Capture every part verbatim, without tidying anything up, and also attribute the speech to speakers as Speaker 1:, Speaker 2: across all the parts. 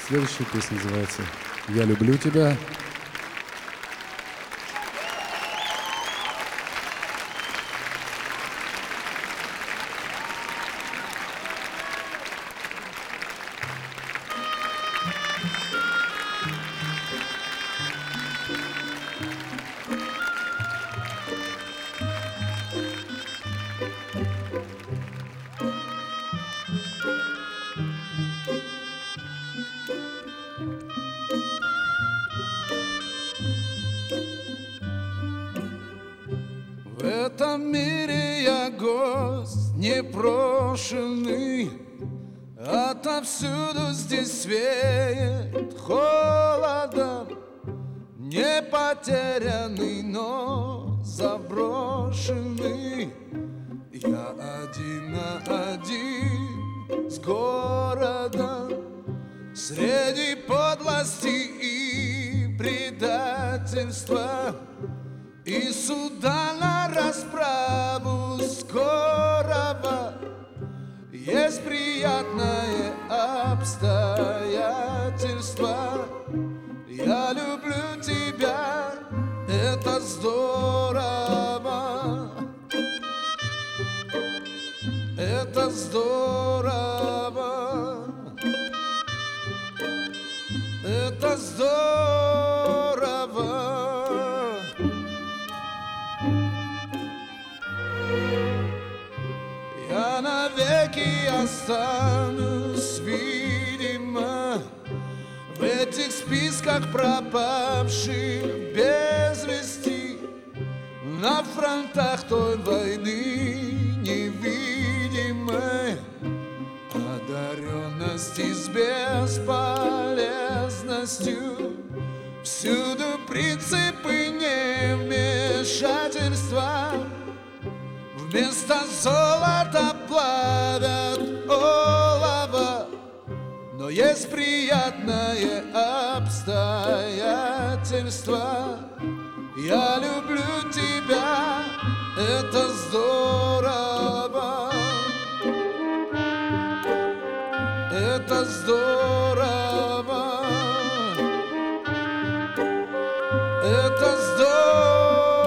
Speaker 1: Следующая песня называется «Я люблю тебя».
Speaker 2: В этом мире я гость непрошенный, отовсюду здесь веет холодом. Не потерянный, но заброшенный. Я один на один с городом, среди подлости и предательства и суда на расправу скорого. Есть приятное обстоятельство. Я люблю тебя, это здорово. Это здорово. Это здорово. Я навеки останусь, видимо, в этих списках пропавших без вести, на фронтах той войны невидимой, одаренности с бесполезностью. Всюду принципы невмешательства. Вместо золота плавят олово. Но есть приятное обстоятельство. Я люблю тебя, это здорово. Это здорово. Это здорово.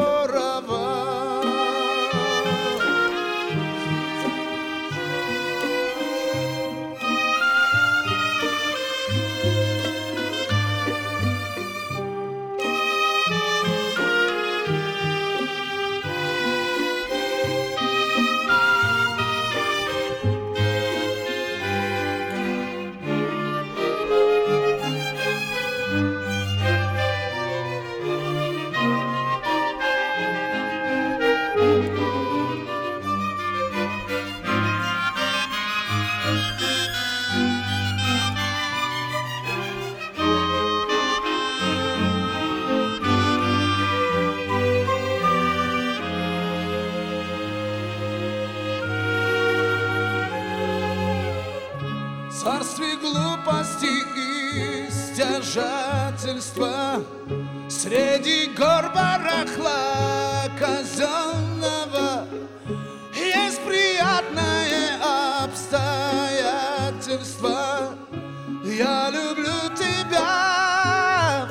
Speaker 2: В царстве глупости и стяжательства, среди гор барахла казенного, есть приятное обстоятельство. Я люблю тебя.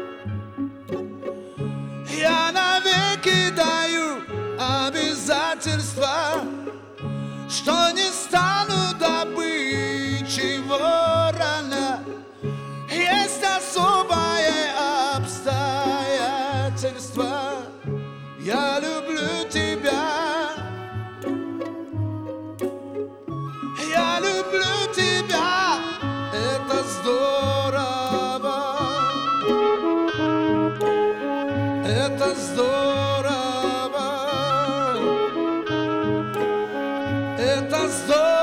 Speaker 2: Я навеки даю обязательства, что не стану добычей ворона. Есть особое обстоятельство. Я люблю тебя. Я люблю тебя. Это здорово. Это здорово. Это здорово.